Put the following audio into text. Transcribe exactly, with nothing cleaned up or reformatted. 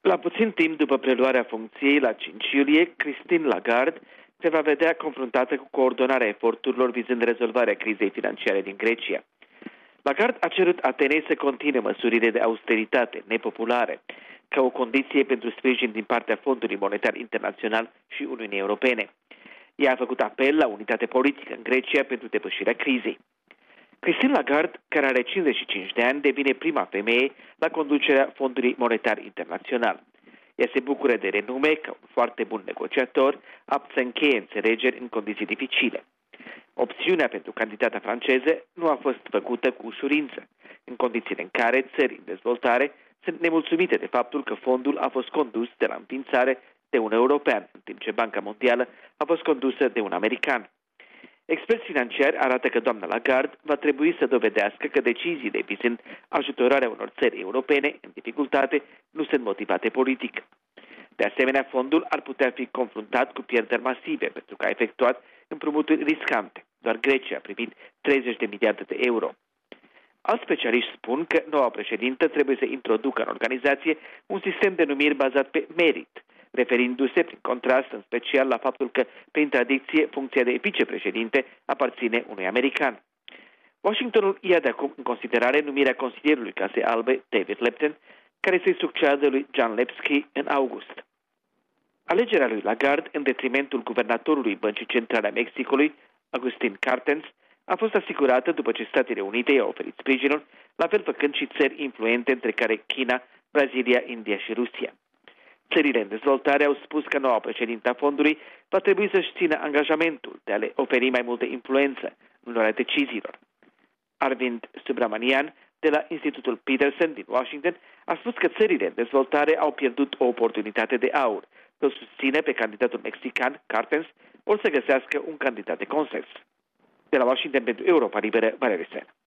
La puțin timp după preluarea funcției, la cinci iulie, Christine Lagarde se va vedea confruntată cu coordonarea eforturilor vizând rezolvarea crizei financiare din Grecia. Lagarde a cerut Atenei să continue măsurile de austeritate nepopulare, ca o condiție pentru sprijin din partea Fondului Monetar Internațional și Uniunii Europene. Ea a făcut apel la unitate politică în Grecia pentru depășirea crizei. Christine Lagarde, care are cincizeci și cinci de ani, devine prima femeie la conducerea Fondului Monetar Internațional. Ea se bucură de renume ca un foarte bun negociator, apt să încheie înțelegeri în condiții dificile. Opțiunea pentru candidata franceză nu a fost făcută cu ușurință, în condițiile în care țări în dezvoltare sunt nemulțumite de faptul că fondul a fost condus de la înființare de un european, în timp ce Banca Mondială a fost condusă de un american. Experți financiari arată că doamna Lagarde va trebui să dovedească că deciziile vizând ajutorarea unor țări europene în dificultate nu sunt motivate politic. De asemenea, fondul ar putea fi confruntat cu pierderi masive pentru că a efectuat împrumuturi riscante. Doar Grecia a primit treizeci de miliarde de euro. Alți specialiști spun că noua președintă trebuie să introducă în organizație un sistem de numiri bazat pe merit, referindu-se prin contrast în special la faptul că, prin tradiție, funcția de vicepreședinte aparține unui american. Washingtonul ia de acum în considerare numirea consilierului Casei Albe, David Lepton, care se succeadă lui John Lepsky în august. Alegerea lui Lagarde în detrimentul guvernatorului Băncii Centrale a Mexicului, Agustin Carstens, a fost asigurată după ce Statele Unite i-au oferit sprijinul, la fel făcând și țări influente, între care China, Brazilia, India și Rusia. Țările în dezvoltare au spus că noua președintă a fondului va trebui să-și țină angajamentul de a le oferi mai multă influență în luarea deciziilor. Arvind Subramanian, de la Institutul Peterson din Washington, a spus că țările în dezvoltare au pierdut o oportunitate de aur, să susține pe candidatul mexican, Carstens, ori să găsească un candidat de consens. De la Washington pentru Europa Liberă, Valerie Sen.